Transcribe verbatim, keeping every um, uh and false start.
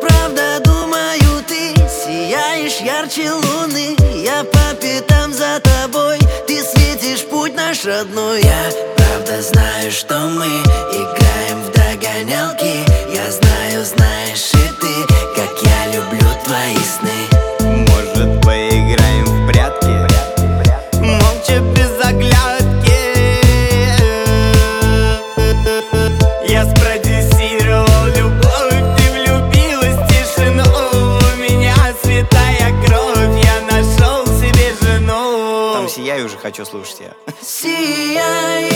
правда думаю, ты сияешь ярче луны. Я по пятам за тобой, ты светишь путь наш родной. Я правда знаю, что мы играем в догонялки. Я знаю, знаешь и ты, как я люблю твои сны. Может, поиграем в прятки? Молча, без оглядки. Я спродюсировал любовь, ты влюбилась в тишину. У меня святая кровь, я нашел себе жену. Там «Сияй» уже хочу слушать я. Сияй.